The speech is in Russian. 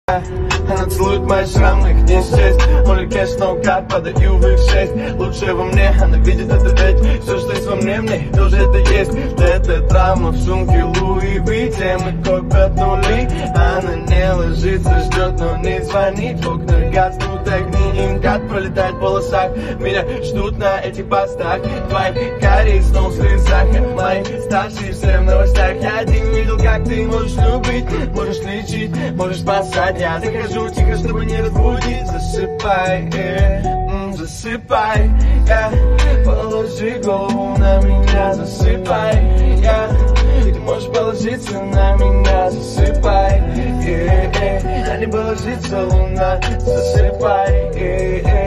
Она целует мои шрамы, их не счесть. Only cash, no cut, подаю в их 6. Лучшее во мне, она видит это ведь. Все, что есть во мне, мне тоже это есть. Это травма в сумке Луи Витте. Мы копятнули, она не ложится, ждет, но не звонит. В окна гаснут огни, им гад пролетает в волосах. Меня ждут на этих постах. Твои карие снова в слезах. Мои старшие все в новостях. Я один видел, как ты можешь любить, можешь лечить, можешь спасать. Я захожу тихо, чтобы не разбудить. Засыпай, засыпай, положи голову на меня. Засыпай, ты можешь положиться на меня. Засыпай, на небо ложится луна. Засыпай,